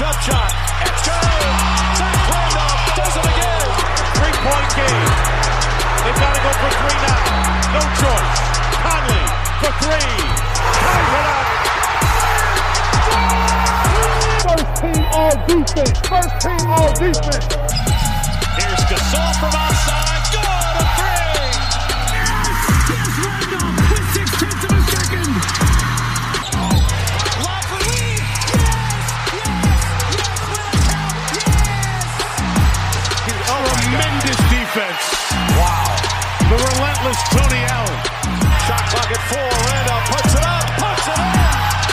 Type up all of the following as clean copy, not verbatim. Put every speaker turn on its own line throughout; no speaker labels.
jump shot. It's good. Zach Randolph does it again. 3-point game. They've got to go for three now. No choice. Conley for three. Ties it up.
First team all defense. First team all defense.
Here's Gasol from outside. Good, a three.
Yes, Randolph with 6/10 of a second.
Lob for Lee. Yes, with a count. Yes. Tremendous defense. Wow. The relentless Tony Allen. Shot clock at 4. Randolph puts it up. Puts it in.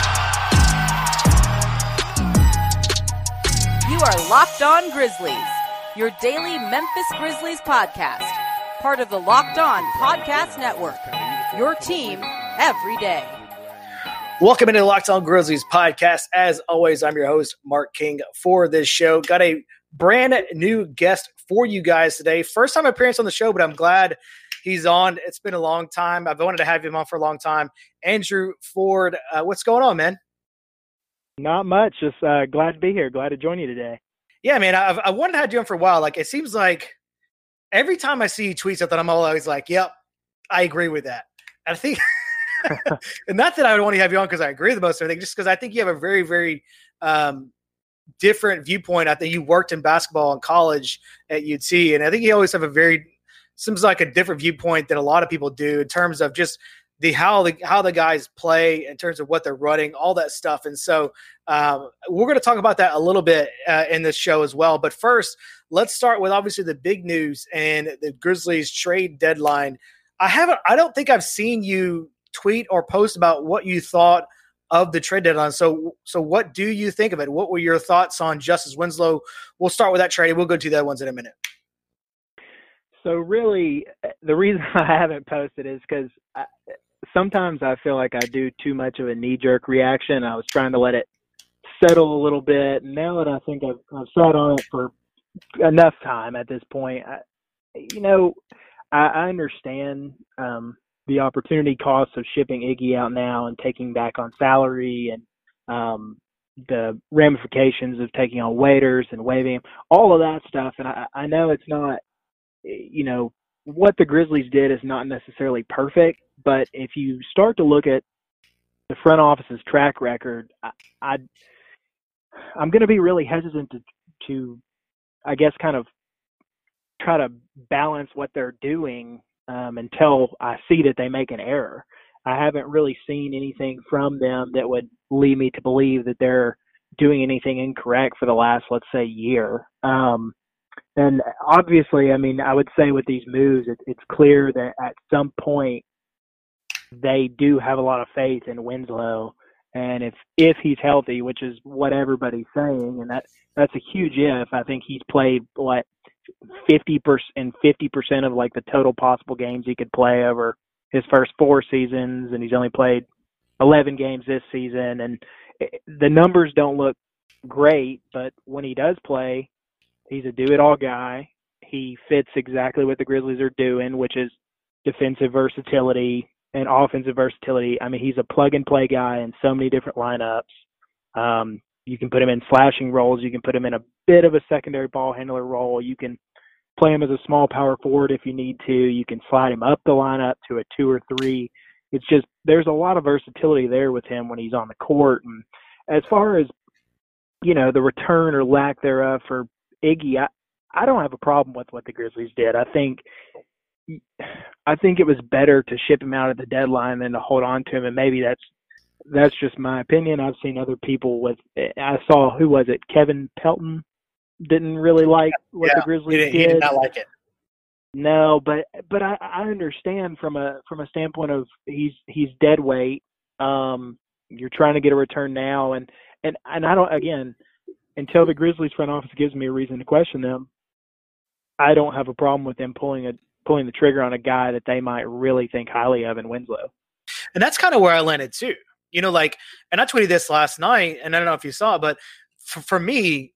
You are Locked On Grizzlies, your daily Memphis Grizzlies podcast, part of the Locked On Podcast Network, your team every day.
Welcome into the Locked On Grizzlies podcast. As always, I'm your host, Mark King, for this show. Got a brand new guest for you guys today. First time appearance on the show, but I'm glad he's on. It's been a long time. I've wanted to have him on for a long time. Andrew Ford, what's going on, man?
Not much. Just glad to be here. Glad to join you today.
Yeah, man, I wanted to have you on for a while. Like, it seems like every time I see you tweet something, I'm always like, yep, I agree with that. I think, and not that I would want to have you on because I agree with most of everything, just because I think you have a very, very different viewpoint. I think you worked in basketball in college at UT, and I think you always have seems like a different viewpoint than a lot of people do in terms of just how the guys play, in terms of what they're running, all that stuff. And so we're going to talk about that a little bit in this show as well. But first, let's start with obviously the big news and the Grizzlies trade deadline. I don't think I've seen you tweet or post about what you thought of the trade deadline. So what do you think of it? What were your thoughts on Justice Winslow? We'll start with that trade. We'll go to the other ones in a minute.
So really, the reason I haven't posted is because sometimes I feel like I do too much of a knee-jerk reaction. I was trying to let it settle a little bit. Now that I think I've sat on it for enough time at this point, I understand the opportunity cost of shipping Iggy out now and taking back on salary, and the ramifications of taking on waiters and waiving him, all of that stuff. And I know it's not, what the Grizzlies did is not necessarily perfect, but if you start to look at the front office's track record, I'm going to be really hesitant to, I guess, kind of try to balance what they're doing until I see that they make an error. I haven't really seen anything from them that would lead me to believe that they're doing anything incorrect for the last, let's say, year. And obviously, I mean, I would say with these moves, it's clear that at some point they do have a lot of faith in Winslow. And if he's healthy, which is what everybody's saying, and that's a huge if. I think he's played 50% of like the total possible games he could play over his first 4 seasons, and he's only played 11 games this season. And the numbers don't look great, but when he does play, he's a do-it-all guy. He fits exactly what the Grizzlies are doing, which is defensive versatility and offensive versatility. I mean, he's a plug-and-play guy in so many different lineups. You can put him in slashing roles. You can put him in a bit of a secondary ball handler role. You can play him as a small power forward if you need to. You can slide him up the lineup to a 2 or 3. It's just there's a lot of versatility there with him when he's on the court. And as far as, the return or lack thereof for Iggy, I don't have a problem with what the Grizzlies did. I think it was better to ship him out at the deadline than to hold on to him, and maybe that's just my opinion. I've seen other people I saw, who was it? Kevin Pelton didn't really like what the Grizzlies did.
He did not like it.
No, but I understand from a standpoint of he's dead weight. You're trying to get a return now, and I don't, again, until the Grizzlies front office gives me a reason to question them, I don't have a problem with them pulling the trigger on a guy that they might really think highly of in Winslow.
And that's kind of where I landed too. And I tweeted this last night, and I don't know if you saw it, but for me,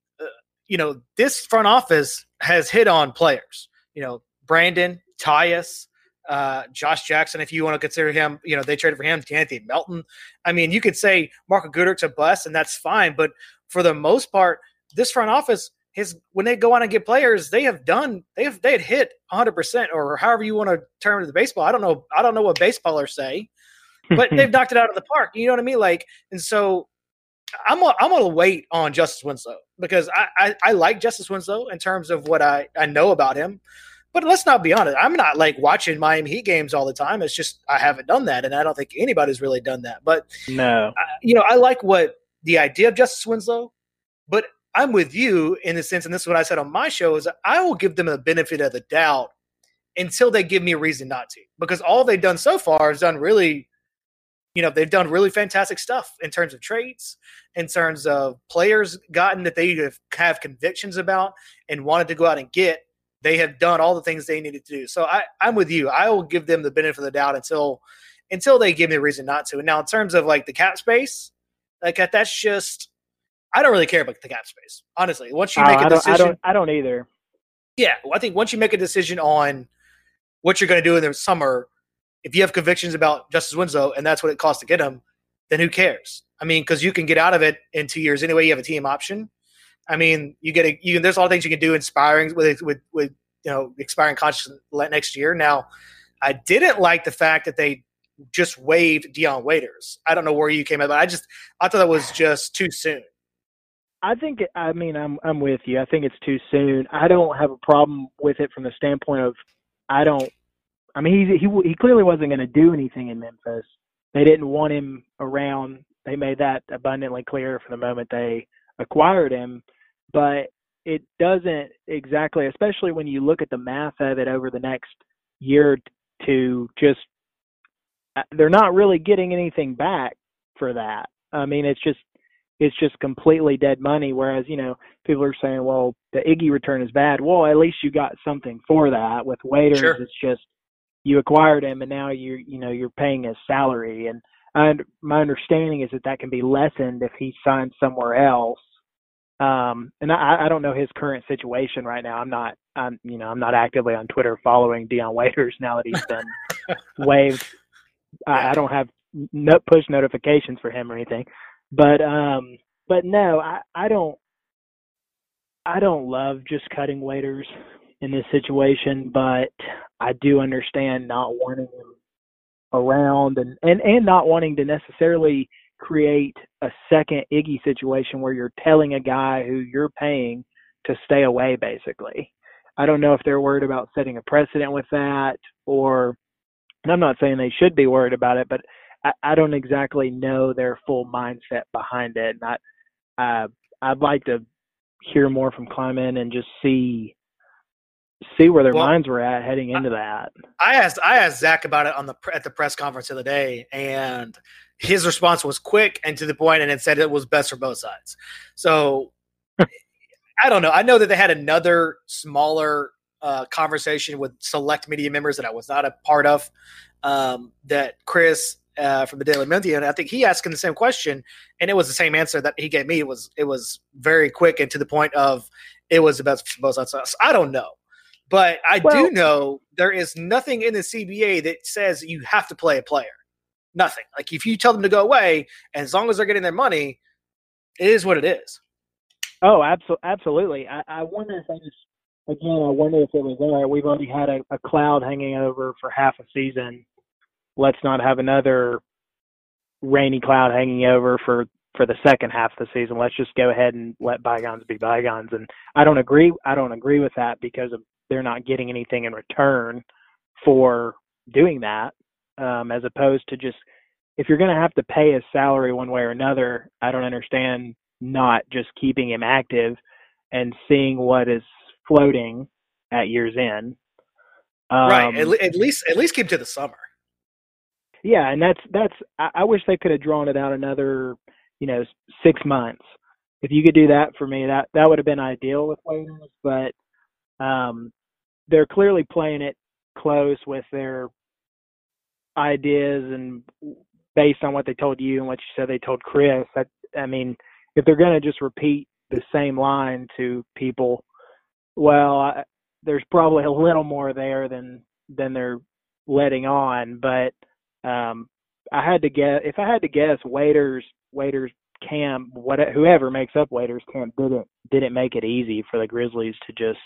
this front office has hit on players. Brandon, Tyus, Josh Jackson, if you want to consider him, they traded for him, Anthony Melton. I mean, you could say Marco Goodrick's a bust, and that's fine. But for the most part, this front office, when they go on and get players, they had hit 100%, or however you want to term the baseball. I don't know what baseballers say, but they've knocked it out of the park. You know what I mean? Like, and so I'm gonna wait on Justice Winslow because I like Justice Winslow in terms of what I know about him. But let's not be honest. I'm not like watching Miami Heat games all the time. It's just I haven't done that, and I don't think anybody's really done that. But
no,
I like what the idea of Justice Winslow, but I'm with you in the sense, and this is what I said on my show, is I will give them the benefit of the doubt until they give me a reason not to. Because all they've done so far is done really, they've done really fantastic stuff in terms of trades, in terms of players gotten that they have convictions about and wanted to go out and get. They have done all the things they needed to do. So I'm with you. I will give them the benefit of the doubt until they give me a reason not to. And now in terms of like the cap space, like that's just, I don't really care about the cap space, honestly. Once you make a decision,
I don't either.
Yeah, well, I think once you make a decision on what you're going to do in the summer, if you have convictions about Justice Winslow and that's what it costs to get him, then who cares? I mean, because you can get out of it in 2 years anyway. You have a team option. I mean, there's a lot of things you can do inspiring with expiring contracts next year. Now, I didn't like the fact that they just waived Dion Waiters. I don't know where you came at, but I thought that was just too soon.
I'm with you. I think it's too soon. I don't have a problem with it from the standpoint of he clearly wasn't going to do anything in Memphis. They didn't want him around. They made that abundantly clear from the moment they acquired him. But it doesn't exactly, especially when you look at the math of it over the next year or two, they're not really getting anything back for that. I mean, it's just completely dead money. Whereas, people are saying, well, the Iggy return is bad. Well, at least you got something for that. With Waiters, sure. It's just you acquired him and now you're paying his salary. And my understanding is that can be lessened if he signs somewhere else. And I don't know his current situation right now. I'm not actively on Twitter following Dion Waiters now that he's been waived. I don't have push notifications for him or anything, but no, I don't love just cutting Waiters in this situation, but I do understand not wanting him around and not wanting to necessarily create a second Iggy situation where you're telling a guy who you're paying to stay away, basically. I don't know if they're worried about setting a precedent with that, and I'm not saying they should be worried about it, but I don't exactly know their full mindset behind it. And I'd like to hear more from Kleiman and just see where their minds were at heading into that.
I asked Zach about it at the press conference the other day, and his response was quick and to the point, and it said it was best for both sides. So I don't know. I know that they had another smaller conversation with select media members that I was not a part of, that Chris from the Daily Memphian, and I think he asked him the same question, and it was the same answer that he gave me. It was very quick and to the point of it was the best for both sides. So I don't know. But I do know there is nothing in the CBA that says you have to play a player. Nothing. Like if you tell them to go away, and as long as they're getting their money, it is what it is.
Oh, absolutely. I wonder if I wonder if it was there. We've already had a cloud hanging over for half a season. Let's not have another rainy cloud hanging over for the second half of the season. Let's just go ahead and let bygones be bygones. And I don't agree with that because they're not getting anything in return for doing that, as opposed to just, if you're going to have to pay his salary one way or another, I don't understand not just keeping him active and seeing what is floating at year's end.
Right. At least keep to the summer.
Yeah. And I wish they could have drawn it out another, 6 months. If you could do that for me, that would have been ideal with Waiters, but they're clearly playing it close with their ideas and based on what they told you and what you said they told Chris. I mean, if they're going to just repeat the same line to people, there's probably a little more there than they're letting on. But I had to guess. If I had to guess, Waiters camp, whoever makes up Waiters camp didn't make it easy for the Grizzlies to just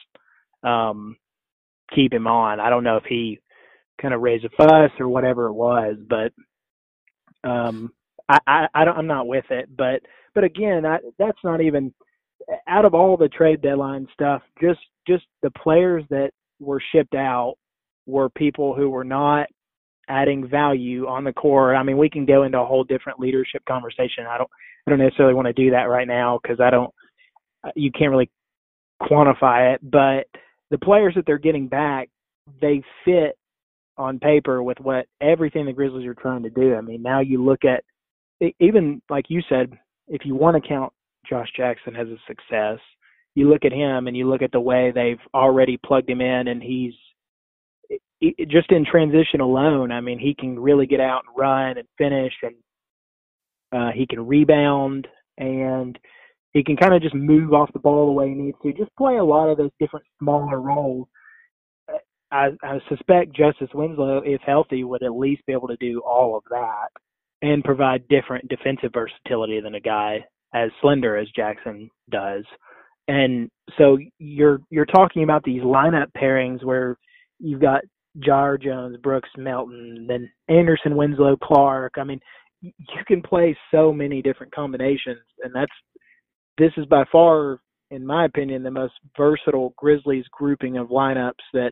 keep him on. I don't know if he kind of raised a fuss or whatever it was, but I'm not with it. But again, that's not even out of all the trade deadline stuff. Just the players that were shipped out were people who were not adding value on the court. I mean, we can go into a whole different leadership conversation. I don't necessarily want to do that right now because you can't really quantify it, but the players that they're getting back, they fit on paper with everything the Grizzlies are trying to do. I mean, now you look at, even like you said, if you want to count Josh Jackson as a success, you look at him and you look at the way they've already plugged him in, and he's just in transition alone. I mean, he can really get out and run and finish, and he can rebound, and he can kind of just move off the ball the way he needs to, just play a lot of those different smaller roles. I suspect Justice Winslow, if healthy, would at least be able to do all of that and provide different defensive versatility than a guy as slender as Jackson does. And so you're talking about these lineup pairings where you've got Jar Jones, Brooks, Melton, then Anderson, Winslow, Clark. I mean, you can play so many different combinations, and this is by far, in my opinion, the most versatile Grizzlies grouping of lineups that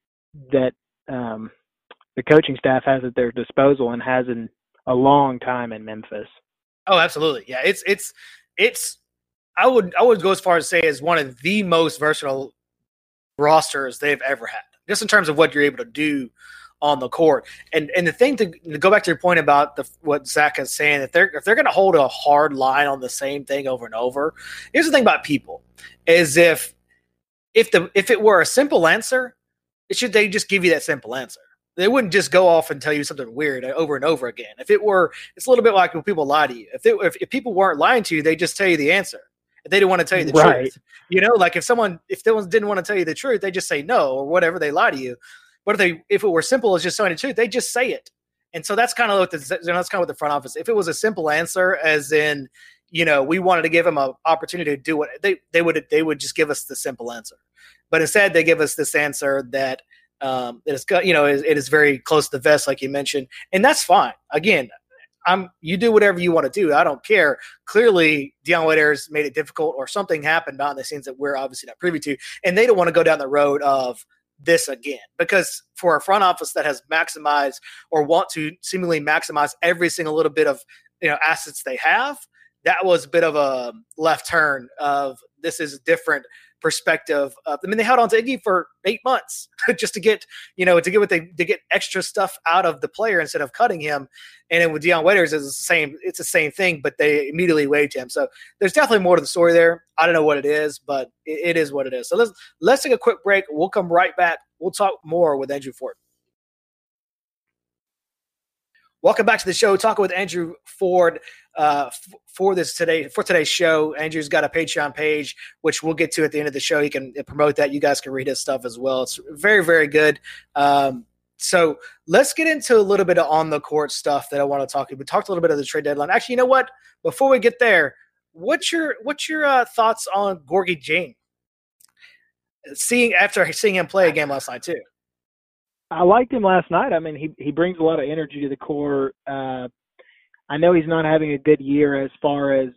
the coaching staff has at their disposal and has in a long time in Memphis.
Oh, absolutely. Yeah. It's I would go as far as say is one of the most versatile rosters they've ever had, just in terms of what you're able to do on the court. And the thing, to go back to your point about what Zach is saying, if they're going to hold a hard line on the same thing over and over, here's the thing about people is if it were a simple answer, they just give you that simple answer. They wouldn't just go off and tell you something weird over and over again. If it were, it's a little bit like when people lie to you. If people weren't lying to you, they just tell you the answer. If they didn't want to tell you the truth, like if someone didn't want to tell you the truth, they just say no or whatever. They lie to you. But if it were simple as just telling the truth, they just say it. And so that's kind of what the front office. If it was a simple answer, as in, we wanted to give them an opportunity to do what they would just give us the simple answer. But instead, they give us this answer that it is very close to the vest, like you mentioned, and that's fine. Again, you do whatever you want to do. I don't care. Clearly, Dion Waiters made it difficult, or something happened behind the scenes that we're obviously not privy to, and they don't want to go down the road of this again. Because for a front office that has maximized or want to seemingly maximize every single little bit of assets they have, that was a bit of a left turn of this is a different perspective. They held on to Iggy for 8 months just to get extra stuff out of the player instead of cutting him. And then with Dion Waiters, it's the same thing, but they immediately waived him. So there's definitely more to the story there. I don't know what it is, but it is what it is. So let's take a quick break. We'll come right back. We'll talk more with Andrew Ford. Welcome back to the show. Talking with Andrew Ford for today's show. Andrew's got a Patreon page, which we'll get to at the end of the show. He can promote that. You guys can read his stuff as well. It's very, very good. So let's get into a little bit of on the court stuff that I want to talk about. We talked a little bit of the trade deadline. Actually, you know what? Before we get there, what's your thoughts on Gorgui Dieng? After seeing him play a game last night too.
I liked him last night. I mean, he brings a lot of energy to the court. I know he's not having a good year as far as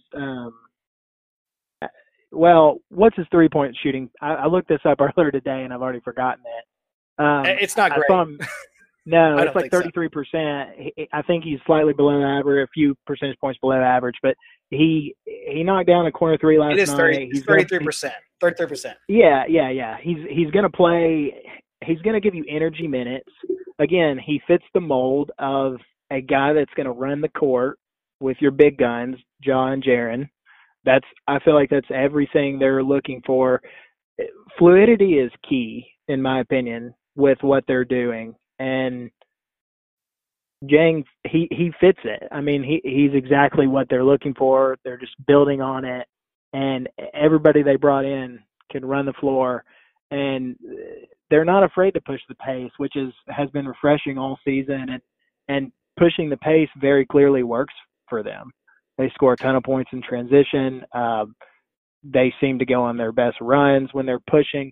what's his 3-point shooting? I looked this up earlier today and I've already forgotten it.
It's not great.
No, it's like 33%. I think he's slightly below average, a few percentage points below average, but he knocked down a corner three last night.
It is 33%. 33%.
Yeah. He's going to play. He's going to give you energy minutes. Again, he fits the mold of a guy that's going to run the court with your big guns, Ja and Jaren. I feel like that's everything they're looking for. Fluidity is key, in my opinion, with what they're doing. And Dieng, he fits it. I mean, he's exactly what they're looking for. They're just building on it. And everybody they brought in can run the floor. and they're not afraid to push the pace, which has been refreshing all season, and pushing the pace very clearly works for them. They score a ton of points in transition. They seem to go on their best runs when they're pushing.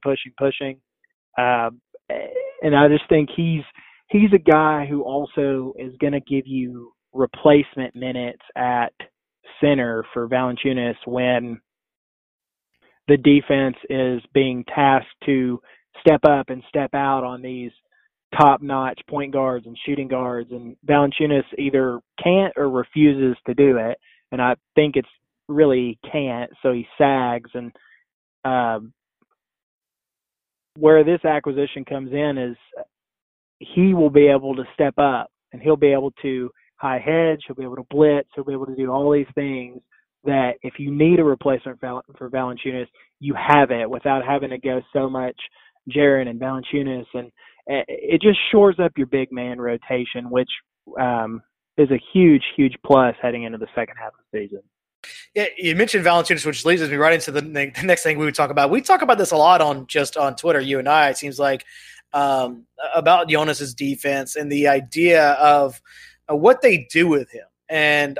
And I just think he's a guy who also is going to give you replacement minutes at center for Valanciunas when the defense is being tasked to step up and step out on these top-notch point guards and shooting guards, and Valanciunas either can't or refuses to do it, and I think it's really can't, so he sags. And where this acquisition comes in is he will be able to step up, and he'll be able to high hedge, he'll be able to blitz, he'll be able to do all these things that if you need a replacement for Valanciunas, you have it without having to go so much Jaren and Valanciunas, and it just shores up your big man rotation, which is a huge plus heading into the second half of the season.
Yeah, you mentioned Valanciunas, which leads me right into the next thing we would talk about. We talk about this a lot on Twitter, you and I, it seems like, about Jonas's defense and the idea of what they do with him. And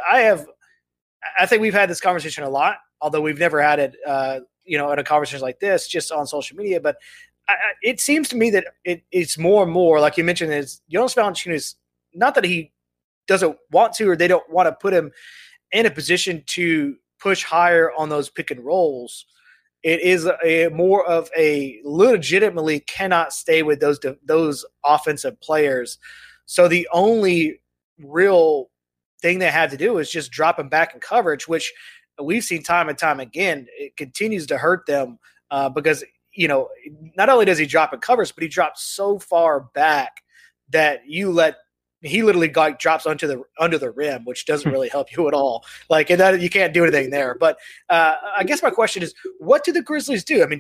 I think we've had this conversation a lot, although we've never had it, in a conversation like this, just on social media. But it seems to me that it's more and more, like you mentioned, is Jonas Valanciunas, not that he doesn't want to or they don't want to put him in a position to push higher on those pick and rolls. It is more of a legitimately cannot stay with those offensive players. So the only real thing they had to do is just drop him back in coverage, which we've seen time and time again. It continues to hurt them because, not only does he drop in coverage, but he drops so far back that he literally drops under the rim, which doesn't really help you at all. Like, and that you can't do anything there. But I guess my question is, what do the Grizzlies do? I mean,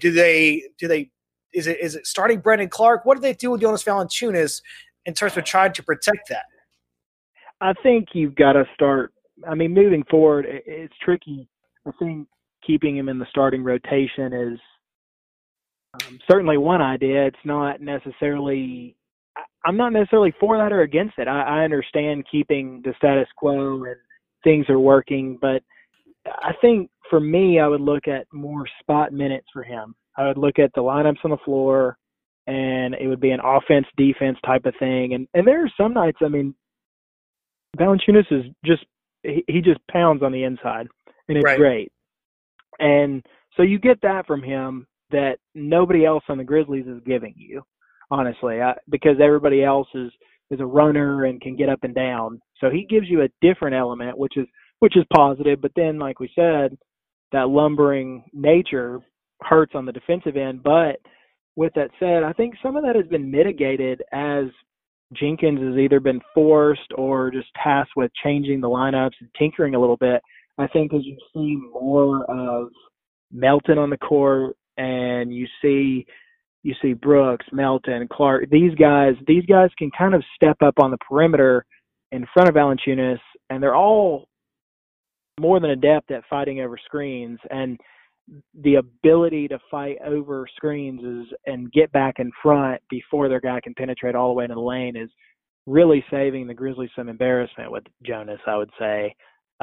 is it starting Brandon Clark? What do they do with Jonas Valanciunas in terms of trying to protect that?
I think you've got to start. I mean, moving forward, it's tricky. I think keeping him in the starting rotation is certainly one idea. It's not necessarily. I'm not necessarily for that or against it. I understand keeping the status quo and things are working, but I think for me, I would look at more spot minutes for him. I would look at the lineups on the floor, and it would be an offense-defense type of thing. And there are some nights, I mean, Valanciunas is he just pounds on the inside, and it's great. And so you get that from him that nobody else on the Grizzlies is giving you, honestly, because everybody else is a runner and can get up and down. So he gives you a different element, which is positive. But then, like we said, that lumbering nature hurts on the defensive end. But with that said, I think some of that has been mitigated as Jenkins has either been forced or just tasked with changing the lineups and tinkering a little bit. I think as you see more of Melton on the court and you see Brooks, Melton, Clark, these guys can kind of step up on the perimeter in front of Valanciunas, and they're all more than adept at fighting over screens. And the ability to fight over screens and get back in front before their guy can penetrate all the way into the lane is really saving the Grizzlies some embarrassment with Jonas, I would say.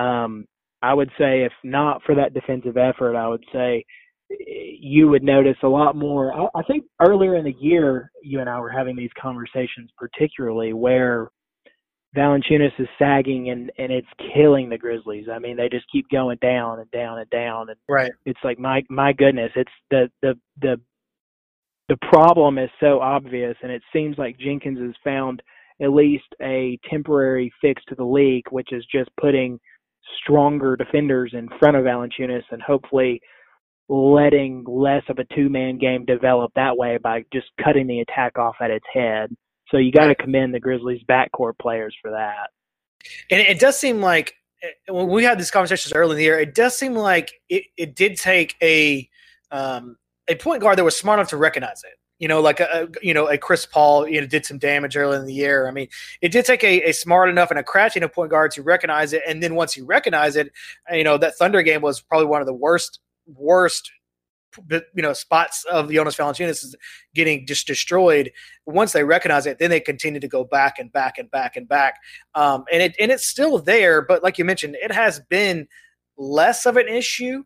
I would say if not for that defensive effort, I would say you would notice a lot more. I think earlier in the year, you and I were having these conversations, particularly where Valanciunas is sagging and it's killing the Grizzlies. I mean, they just keep going down and down and down. And
right.
It's like, my goodness, it's the problem is so obvious, and it seems like Jenkins has found at least a temporary fix to the leak, which is just putting stronger defenders in front of Valanciunas and hopefully letting less of a two-man game develop that way by just cutting the attack off at its head. So you got to commend the Grizzlies' backcourt players for that.
And it does seem like when we had these conversations early in the year, it does seem like it did take a point guard that was smart enough to recognize it. Like a Chris Paul, did some damage early in the year. I mean, it did take a smart enough and a crafty enough point guard to recognize it. And then once you recognize it, that Thunder game was probably one of the worst spots of Jonas Valanciunas is getting just destroyed. Once they recognize it, then they continue to go back and back and back and back. And it's still there, but like you mentioned, it has been less of an issue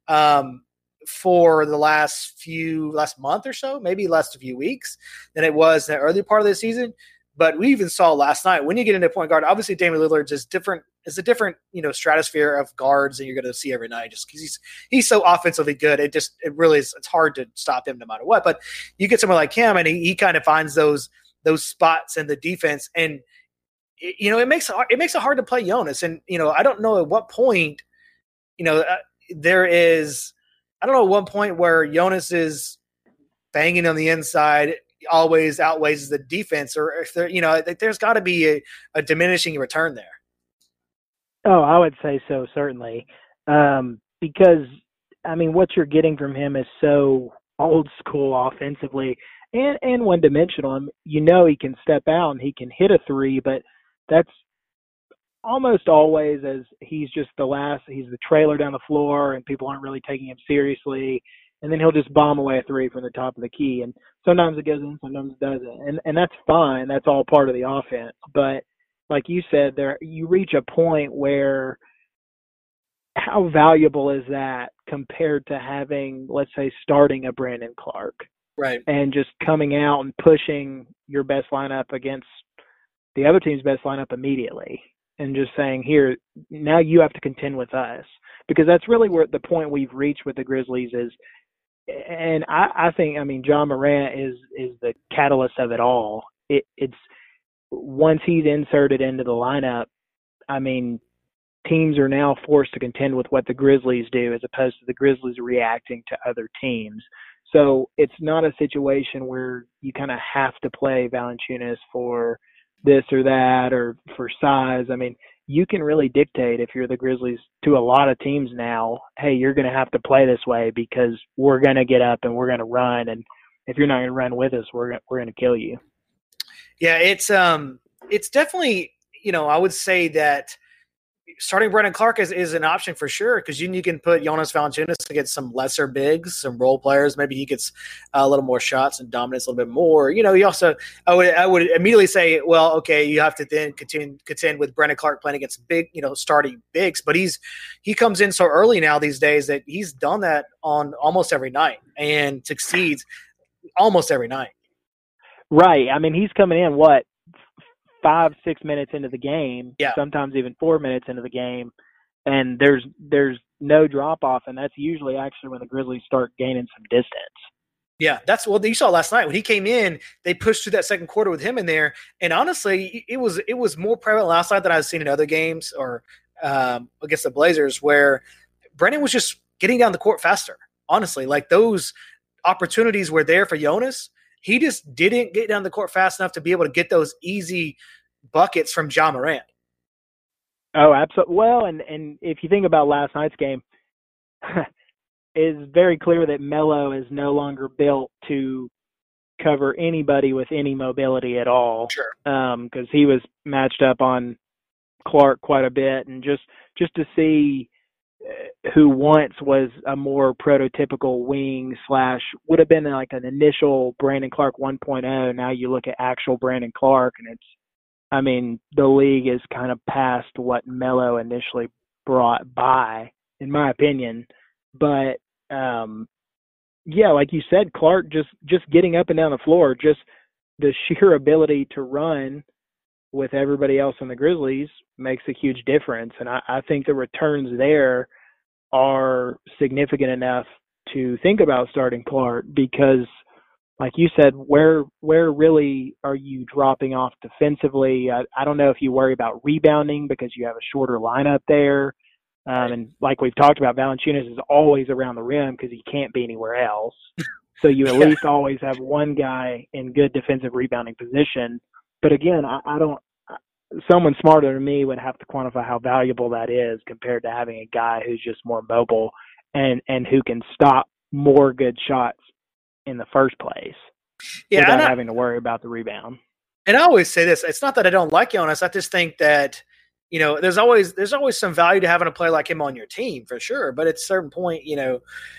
for the last month or so, maybe last few weeks than it was in the early part of the season. But we even saw last night when you get into point guard, obviously Damian Lillard is different. It's a different, stratosphere of guards that you're going to see every night just because he's so offensively good. It really is. It's hard to stop him no matter what. But you get someone like him and he kind of finds those spots in the defense. And, it makes it hard to play Jonas. And, I don't know at what point, there is, I don't know at what point where Jonas is banging on the inside always outweighs the defense, or if there, there's got to be a diminishing return there.
Oh, I would say so, certainly. Because, what you're getting from him is so old school offensively and one-dimensional. He can step out and he can hit a three, but that's almost always as he's the trailer down the floor and people aren't really taking him seriously. And then he'll just bomb away a three from the top of the key. And sometimes it goes in, sometimes it doesn't. And that's fine. That's all part of the offense. But like you said, you reach a point where how valuable is that compared to having, let's say, starting a Brandon Clarke?
Right.
And just coming out and pushing your best lineup against the other team's best lineup immediately. And just saying, here, now you have to contend with us. Because that's really where the point we've reached with the Grizzlies is. And I think, John Morant is the catalyst of it all. It's once he's inserted into the lineup, teams are now forced to contend with what the Grizzlies do as opposed to the Grizzlies reacting to other teams. So it's not a situation where you kind of have to play Valanciunas for this or that or for size. You can really dictate if you're the Grizzlies to a lot of teams now, hey, you're going to have to play this way because we're going to get up and we're going to run. And if you're not going to run with us, we're going to kill you.
Yeah, it's definitely, I would say that starting Brandon Clarke is an option for sure because you can put Jonas Valanciunas against some lesser bigs, some role players. Maybe he gets a little more shots and dominates a little bit more. You also I would immediately say, well, okay, you have to then contend with Brandon Clarke playing against big, starting bigs. But he comes in so early now these days that he's done that on almost every night and succeeds almost every night.
Right. He's coming in 5-6 minutes into the game, sometimes even 4 minutes into the game, and there's no drop off, and that's usually actually when the Grizzlies start gaining some distance.
Yeah, that's what you saw last night when he came in. They pushed through that second quarter with him in there, and honestly, it was more prevalent last night than I've seen in other games or against the Blazers, where Brennan was just getting down the court faster. Honestly, like those opportunities were there for Jonas. He just didn't get down the court fast enough to be able to get those easy buckets from Ja Morant.
Oh, absolutely. Well, and if you think about last night's game, it's very clear that Melo is no longer built to cover anybody with any mobility at all.
Sure.
Because he was matched up on Clarke quite a bit, and just to see who once was a more prototypical wing / would have been like an initial Brandon Clarke 1.0. Now you look at actual Brandon Clarke, and the league is kind of past what Melo initially brought by, in my opinion. But like you said, Clarke just getting up and down the floor, just the sheer ability to run with everybody else on the Grizzlies makes a huge difference. And I think the returns there are significant enough to think about starting Clarke because, like you said, where really are you dropping off defensively? I don't know if you worry about rebounding because you have a shorter lineup there. And like we've talked about, Valanciunas is always around the rim because he can't be anywhere else. So you at least always have one guy in good defensive rebounding position. But again, I don't – someone smarter than me would have to quantify how valuable that is compared to having a guy who's just more mobile and who can stop more good shots in the first place without having to worry about the rebound.
And I always say this, it's not that I don't like Jonas. I just think that, there's always some value to having a player like him on your team for sure. But at a certain point,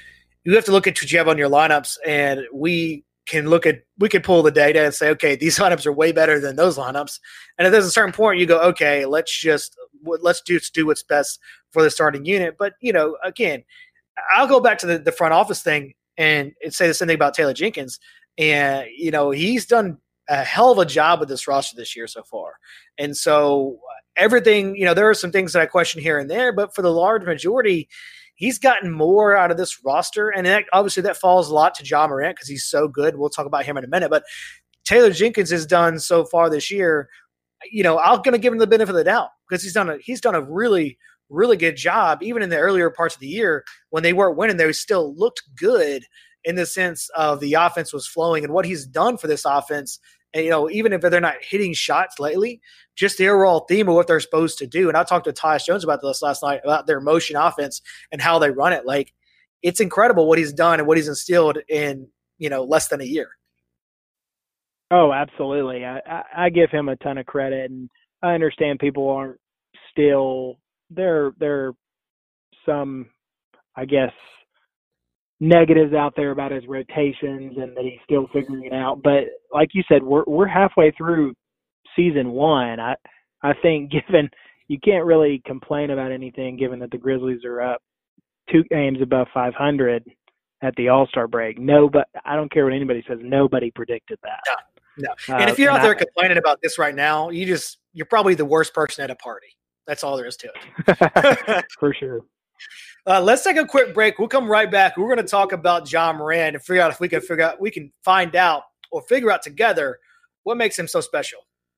you have to look at what you have on your lineups, and we can pull the data and say, okay, these lineups are way better than those lineups. And if there's a certain point, you go, okay, let's do what's best for the starting unit. But, again, I'll go back to the front office thing and say the same thing about Taylor Jenkins. And, he's done a hell of a job with this roster this year so far. And so everything, there are some things that I question here and there, but for the large majority, he's gotten more out of this roster. And obviously that falls a lot to Ja Morant because he's so good. We'll talk about him in a minute. But Taylor Jenkins has done so far this year, I'm going to give him the benefit of the doubt because he's done a really, really good job. Even in the earlier parts of the year when they weren't winning, they still looked good in the sense of the offense was flowing and what he's done for this offense. And, even if they're not hitting shots lately, just the overall theme of what they're supposed to do. And I talked to Tyus Jones about this last night about their motion offense and how they run it. Like, it's incredible what he's done and what he's instilled in, less than a year.
Oh, absolutely. I give him a ton of credit, and I understand people aren't still there. There are some, I guess, negatives out there about his rotations and that he's still figuring it out. But like you said, we're halfway through season one. I think given you can't really complain about anything given that the Grizzlies are up 2 games above 500 at the All-Star break. No, but I don't care what anybody says. Nobody predicted that.
No. And if you're out there complaining about this right now, you're probably the worst person at a party. That's all there is to it.
For sure.
Let's take a quick break. We'll come right back. We're going to talk about Ja Morant and figure out if we can find out or figure out together what makes him so special.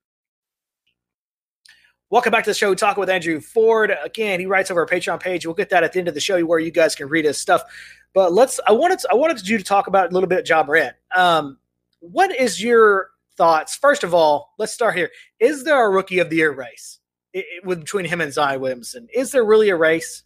Welcome back to the show. We talk with Andrew Ford. Again, he writes over our Patreon page. We'll get that at the end of the show where you guys can read his stuff. But I wanted you to talk about a little bit of Ja Morant. What is your thoughts? First of all, let's start here. Is there a Rookie of the Year race between him and Zion Williamson? Is there really a race?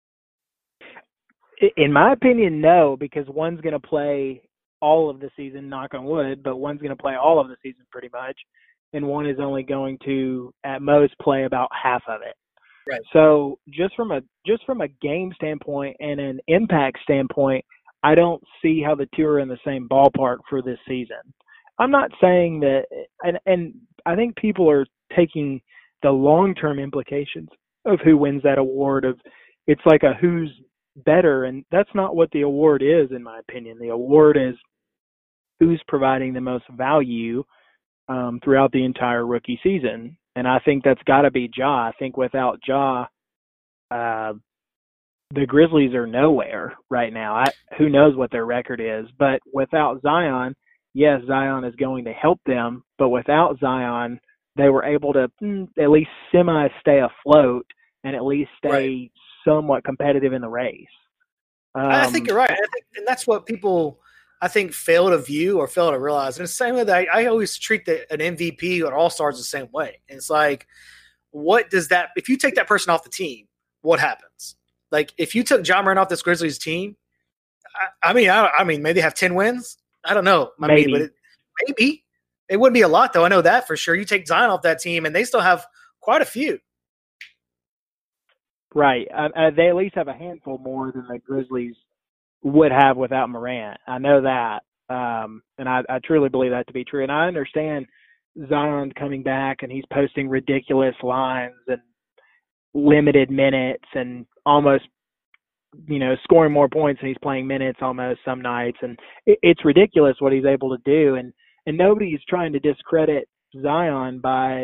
In my opinion, no, because one's going to play all of the season, knock on wood, but one's going to play all of the season pretty much, and one is only going to, at most, play about half of it.
Right.
So just from a game standpoint and an impact standpoint, I don't see how the two are in the same ballpark for this season. I'm not saying that, and I think people are taking the long-term implications of who wins that award of it's like a who's better, and that's not what the award is, in my opinion. The award is who's providing the most value throughout the entire rookie season, and I think that's got to be Ja. I think without Ja, the Grizzlies are nowhere right now. Who knows what their record is, but without Zion, yes, Zion is going to help them, but without Zion, they were able to at least stay afloat and at least stay somewhat competitive in the race.
I think you're right. And that's what people, I think, fail to view or fail to realize. And it's the same way that I always treat an MVP or All-Stars the same way. And it's like, what does that – if you take that person off the team, what happens? Like, if you took Ja Morant off this Grizzlies team, I mean, maybe they have 10 wins. I don't know.
Maybe.
Maybe. It wouldn't be a lot, though. I know that for sure. You take Zion off that team, and they still have quite a few.
Right. They at least have a handful more than the Grizzlies would have without Morant. I know that. And I truly believe that to be true. And I understand Zion coming back and he's posting ridiculous lines and limited minutes and almost, scoring more points than he's playing minutes almost some nights. And it's ridiculous what he's able to do. And nobody's trying to discredit Zion by,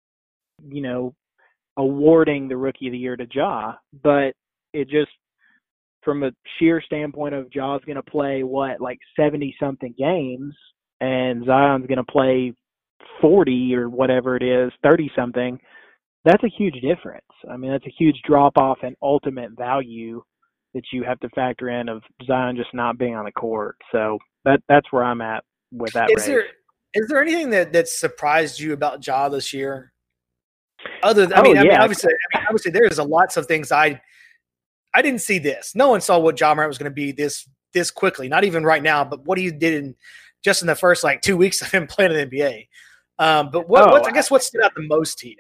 awarding the Rookie of the Year to Ja, but it just, from a sheer standpoint of Ja's going to play 70-something games, and Zion's going to play 40 or whatever it is, 30-something, that's a huge difference. I mean, that's a huge drop-off in ultimate value that you have to factor in of Zion just not being on the court. So that's where I'm at with that race.
Is there anything that surprised you about Ja this year? Obviously there's lots of things I didn't see this. No one saw what Ja Morant was going to be this quickly. Not even right now, but what he did just in the first 2 weeks of him playing in the NBA. But what stood out the most to you?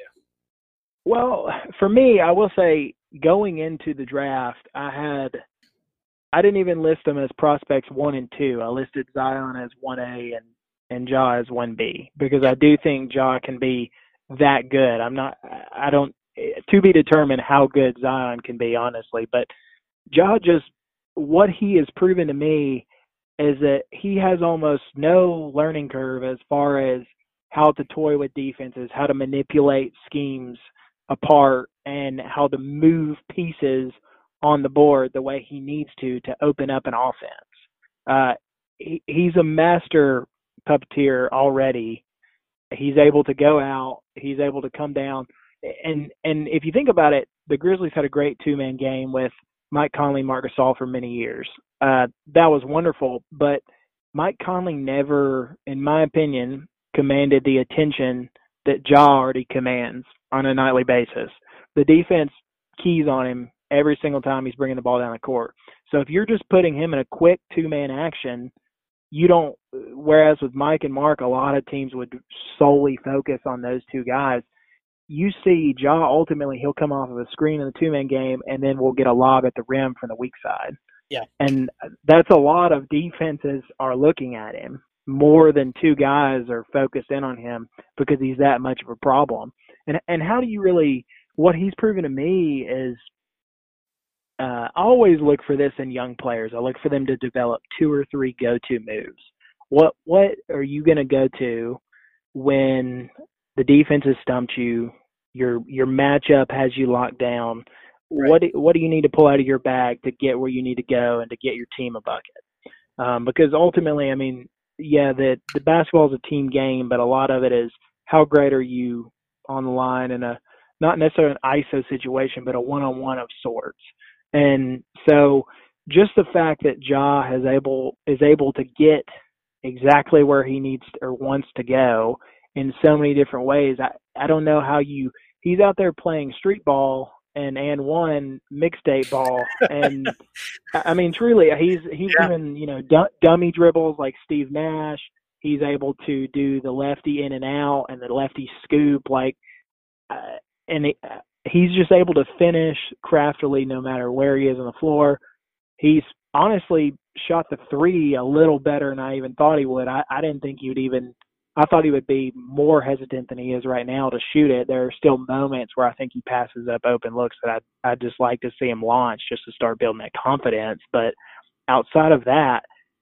Well, for me, I will say going into the draft, I had I didn't even list them as prospects 1 and 2. I listed Zion as 1A and Ja as 1B because I do think Ja can be that good. To be determined how good Zion can be, honestly. But Ja, just what he has proven to me is that he has almost no learning curve as far as how to toy with defenses, how to manipulate schemes apart, and how to move pieces on the board the way he needs to open up an offense. He's a master puppeteer already. He's able to go out. He's able to come down. And if you think about it, the Grizzlies had a great two-man game with Mike Conley and Marc Gasol for many years. That was wonderful, but Mike Conley never, in my opinion, commanded the attention that Ja already commands on a nightly basis. The defense keys on him every single time he's bringing the ball down the court. So if you're just putting him in a quick two-man action, you don't – whereas with Mike and Mark, a lot of teams would solely focus on those two guys. You see Ja, ultimately, he'll come off of a screen in the two-man game, and then we'll get a lob at the rim from the weak side.
Yeah.
And that's a lot of defenses are looking at him. More than two guys are focused in on him because he's that much of a problem. And how do you really – what he's proven to me is I always look for this in young players. I look for them to develop 2 or 3 go-to moves. What are you going to go to when the defense has stumped you, your matchup has you locked down? Right. What do you need to pull out of your bag to get where you need to go and to get your team a bucket? Because ultimately, I mean, yeah, the basketball is a team game, but a lot of it is how great are you on the line in a not necessarily an ISO situation, but a one-on-one of sorts. And so just the fact that Ja is able to get exactly where he needs or wants to go in so many different ways, I don't know how he's out there playing street ball and one mixtape ball, and I mean truly he's doing dummy dribbles like Steve Nash. He's able to do the lefty in and out and the lefty scoop he's just able to finish craftily no matter where he is on the floor. He's honestly shot the three a little better than I even thought he would. I didn't think he would even – I thought he would be more hesitant than he is right now to shoot it. There are still moments where I think he passes up open looks that I'd just like to see him launch just to start building that confidence. But outside of that,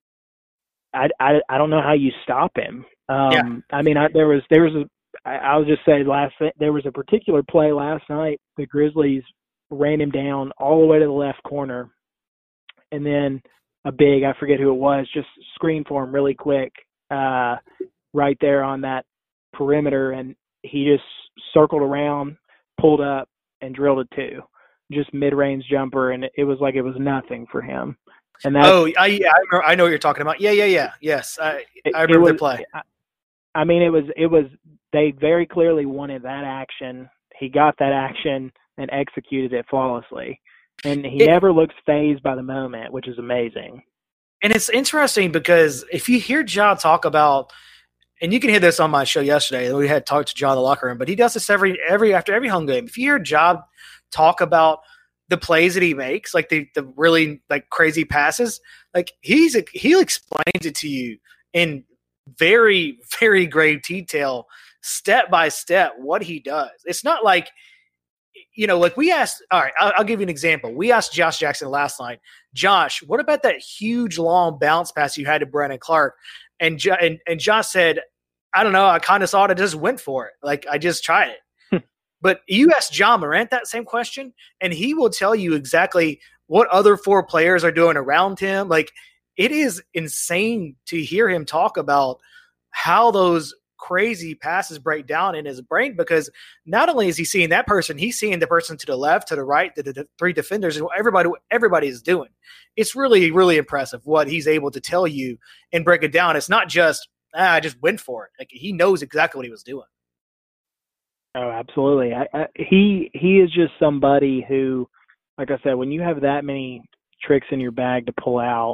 I don't know how you stop him. I mean, I'll just say there was a particular play last night. The Grizzlies ran him down all the way to the left corner, and then a big, I forget who it was, just screened for him really quick right there on that perimeter, and he just circled around, pulled up, and drilled a 2. Just mid-range jumper, and it was like it was nothing for him. And
I know what you're talking about. Yes, I remember the play.
I mean, it was. They very clearly wanted that action. He got that action and executed it flawlessly. And he never looks fazed by the moment, which is amazing.
And it's interesting because if you hear Ja talk about, and you can hear this on my show yesterday, we had talked to Ja in the locker room, but he does this after every home game. If you hear Ja talk about the plays that he makes, like the really like crazy passes, like he'll explain it to you in very, very great detail, step by step, what he does. It's not like, like we asked, all right, I'll give you an example. We asked Josh Jackson last night, Josh, what about that huge long bounce pass you had to Brandon Clark? And Josh said, I don't know, I kind of saw it, I just went for it. Like, I just tried it. But you ask Ja Morant that same question, and he will tell you exactly what other 4 players are doing around him. Like, it is insane to hear him talk about how those crazy passes break down in his brain, because not only is he seeing that person, he's seeing the person to the left, to the right, the 3 defenders, and everybody is doing. It's really, really impressive what he's able to tell you and break it down. It's not just, I just went for it. Like, he knows exactly what he was doing.
Oh, absolutely. He is just somebody who, like I said, when you have that many tricks in your bag to pull out,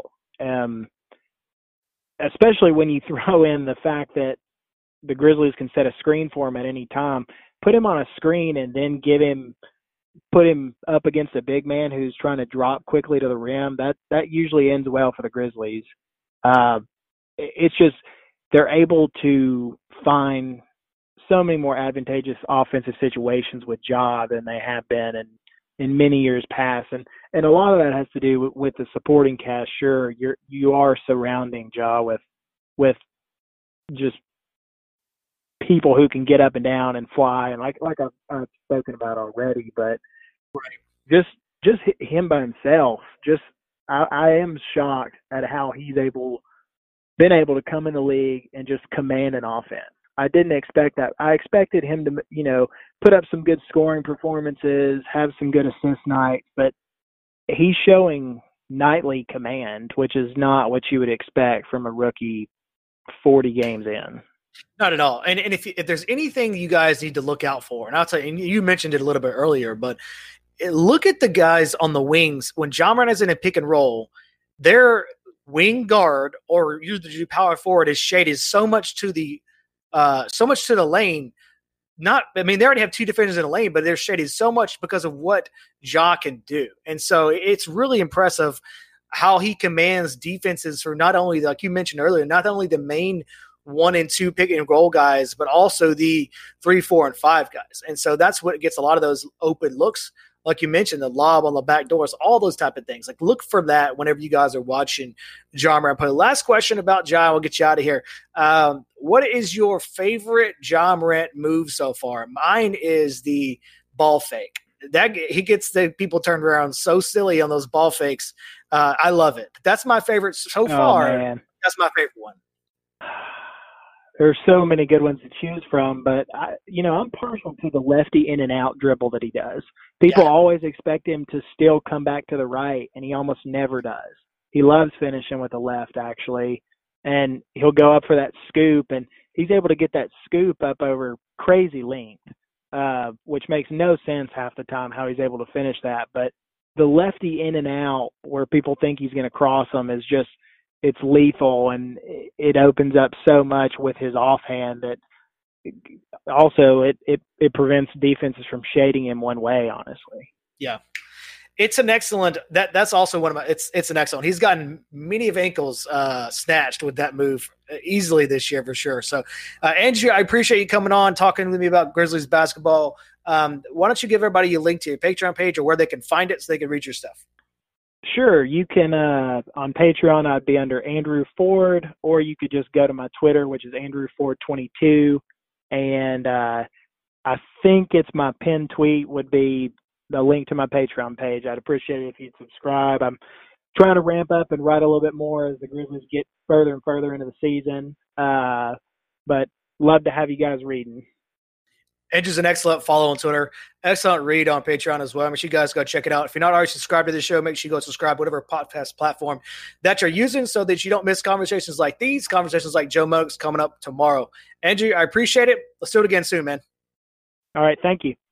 especially when you throw in the fact that the Grizzlies can set a screen for him at any time, put him on a screen and then give him put him up against a big man who's trying to drop quickly to the rim, that usually ends well for the Grizzlies. It's just they're able to find so many more advantageous offensive situations with Ja than they have been in many years past, and a lot of that has to do with the supporting cast. Sure, you are surrounding Ja with just people who can get up and down and fly, and like I've spoken about already, but just him by himself, I am shocked at how he's been able to come in the league and just command an offense. I didn't expect that. I expected him to, put up some good scoring performances, have some good assist nights, but he's showing nightly command, which is not what you would expect from a rookie 40 games in.
Not at all. And if there's anything you guys need to look out for, and I'll tell you, and you mentioned it a little bit earlier, but look at the guys on the wings. When Ja Morant is in a pick and roll, their wing guard or usually power forward is shaded so much to the lane. They already have two defenders in the lane, but they're shaded so much because of what Ja can do. And so it's really impressive how he commands defenses for not only, like you mentioned earlier, not only the main 1 and 2 pick and roll guys, but also the 3, 4, and 5 guys. And so that's what gets a lot of those open looks. Like you mentioned, the lob on the back doors, all those type of things. Like, look for that whenever you guys are watching Ja Morant play. Last question about Ja, we'll get you out of here. What is your favorite Ja Morant move so far? Mine is the ball fake. He gets the people turned around so silly on those ball fakes. I love it. That's my favorite so far.
Man.
That's my favorite one.
There's so many good ones to choose from, but I'm partial to the lefty in and out dribble that he does. People always expect him to still come back to the right, and he almost never does. He loves finishing with the left, actually, and he'll go up for that scoop, and he's able to get that scoop up over crazy length, which makes no sense half the time how he's able to finish that. But the lefty in and out where people think he's going to cross them is just – it's lethal, and it opens up so much with his offhand that also it prevents defenses from shading him one way, honestly.
Yeah. It's an excellent that's also one of my it's an excellent. He's gotten many of ankles snatched with that move easily this year for sure. So Andrew, I appreciate you coming on, talking with me about Grizzlies basketball. Why don't you give everybody a link to your Patreon page or where they can find it so they can read your stuff?
Sure. You can, on Patreon, I'd be under Andrew Ford, or you could just go to my Twitter, which is AndrewFord22. And I think it's my pinned tweet would be the link to my Patreon page. I'd appreciate it if you'd subscribe. I'm trying to ramp up and write a little bit more as the Grizzlies get further and further into the season. But love to have you guys reading.
Andrew's an excellent follow on Twitter, excellent read on Patreon as well. Make sure you guys go check it out. If you're not already subscribed to the show, make sure you go subscribe whatever podcast platform that you're using so that you don't miss conversations like these, conversations like Joe Muggs coming up tomorrow. Andrew, I appreciate it. Let's do it again soon, man.
All right. Thank you.